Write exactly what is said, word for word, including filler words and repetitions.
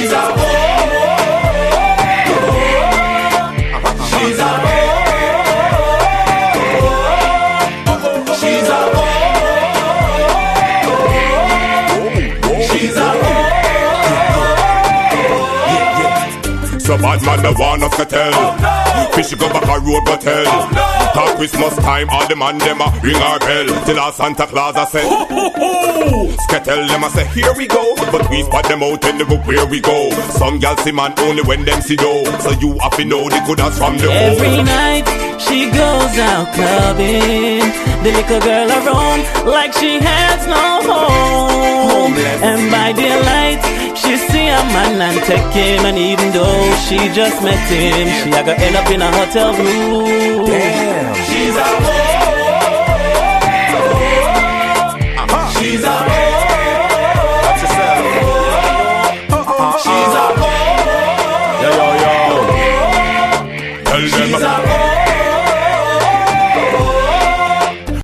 She's a hoe. She's a hoe. She's a hoe. She's a hoe. So bad man, the one of the tell. Oh no. Fishy go back a road go tell. Oh no. Talk Christmas time, all the man them a ring our bell. Till our Santa Claus a say, ho ho ho. Skettle them a say, here we go. But we spot them out and never where we go. Some gal see man only when them see dough. So you have to know the good as from the Every night she goes out clubbing. The little girl around like she has no home. And by daylight she see a man and take him. And even though she just met him, she a go end up in a hotel room. Damn. She's a hoe. Uh-huh. She's a hoe. Watch yourself. Uh-uh. She's a hoe. Yo yo yo. Tell them. She's a hoe.